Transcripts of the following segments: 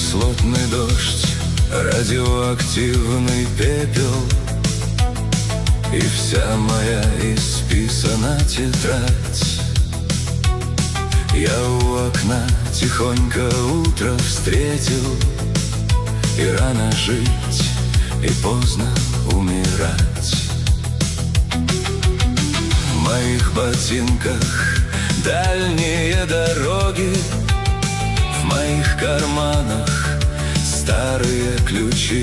кислотный дождь, радиоактивный пепел, и вся моя исписана тетрадь. Я у окна тихонько утро встретил, и рано жить, и поздно умирать. В моих ботинках дальние дороги, в моих карманах старые ключи.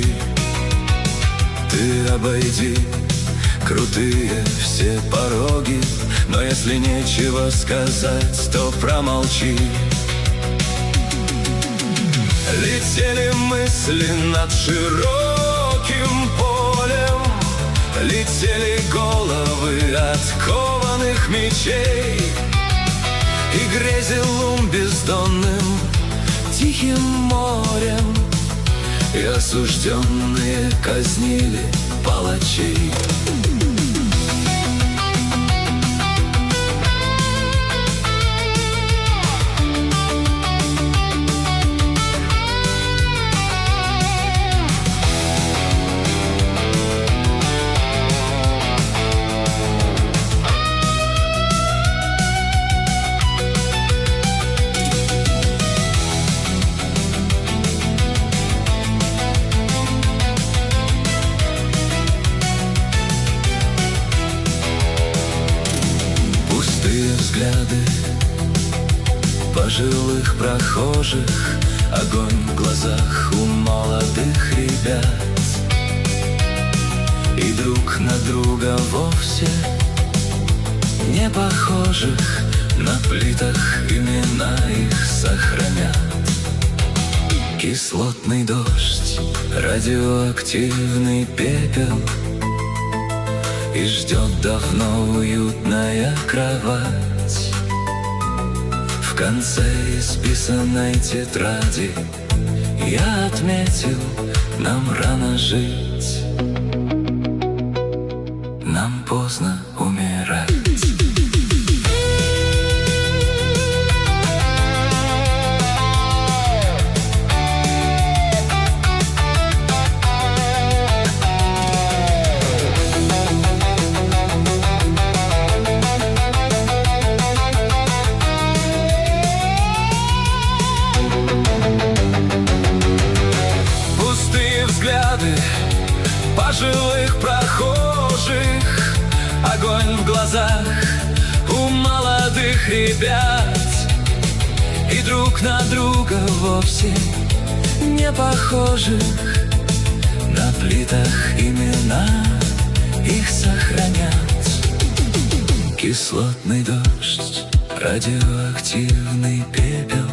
Ты обойди крутые все пороги, но если нечего сказать, то промолчи. Летели мысли над широким полем, летели головы от кованых мечей, и грезил ум бездонным тихим морем, и осужденные казнили палачей. Взгляды пожилых прохожих, огонь в глазах у молодых ребят, и друг на друга вовсе не похожих, на плитах имена их сохранят. Кислотный дождь, радиоактивный пепел, и ждет давно уютная кровать. В конце исписанной тетради я отметил: нам рано жить, нам поздно умирать. Взгляды пожилых прохожих, огонь в глазах у молодых ребят, и друг на друга вовсе не похожих, на плитах имена их сохранят. Кислотный дождь, радиоактивный пепел,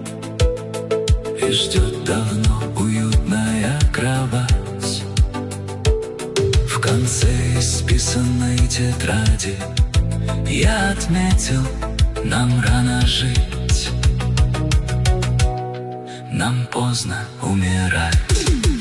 и ждет давно уютная кровать. В конце исписанной тетради я отметил: нам рано жить, нам поздно умирать.